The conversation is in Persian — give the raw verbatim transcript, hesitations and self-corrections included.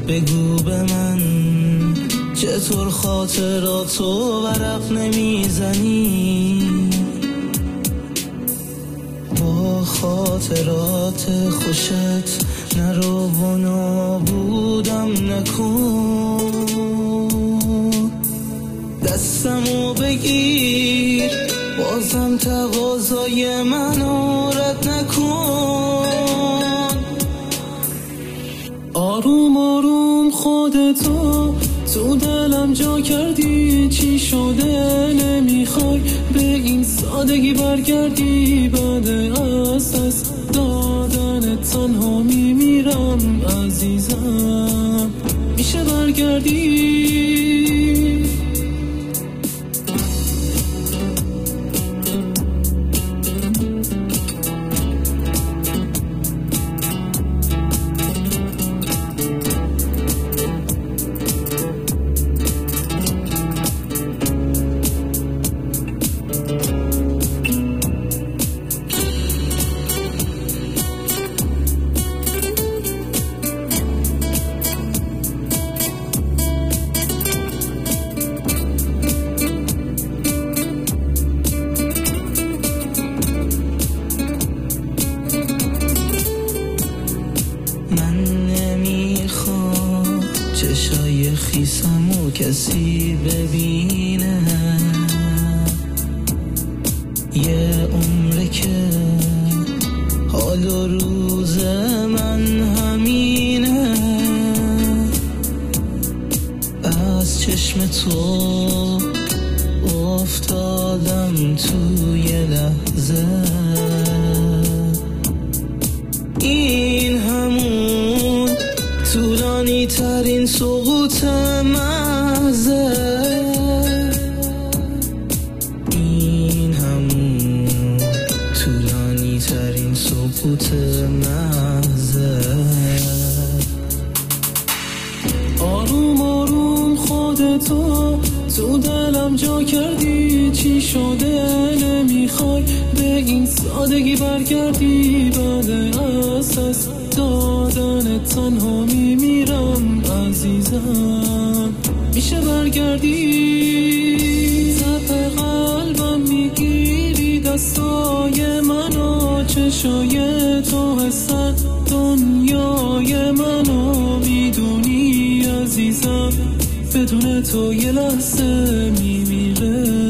بگو به من چطور خاطراتو ورق نمیزنی، با خاطرات خوشت نرو و نابودم نکن. دستمو بگیر بازم تقاضای منو رد نکن. آروم آروم خودتو تو دلم جا کردی، چی شده نمیخوای به این سادگی برگردی؟ بعد از دست دادن تنها میمیرم عزیزم، میشه برگردی؟ چشای خیسمو کسی ببینه، یه عمره که حال و روز من همینه. از چشم تو افتادم توی لحظه، این همون طولانی ترین سقوط محضه، این همون طولانی ترین سقوط محضه. آروم آروم خودتو تو دلم جا کردی، چی شده نمیخوای به این سادگی برگردی؟ بعد از دست دادن تنها میمیرم عزیزم، میشه برگردی؟ زب قلبم میگیری دستای منو، چشای تو هستن دنیای منو، میدونی عزیزم بدون تو یه لحظه میمیره.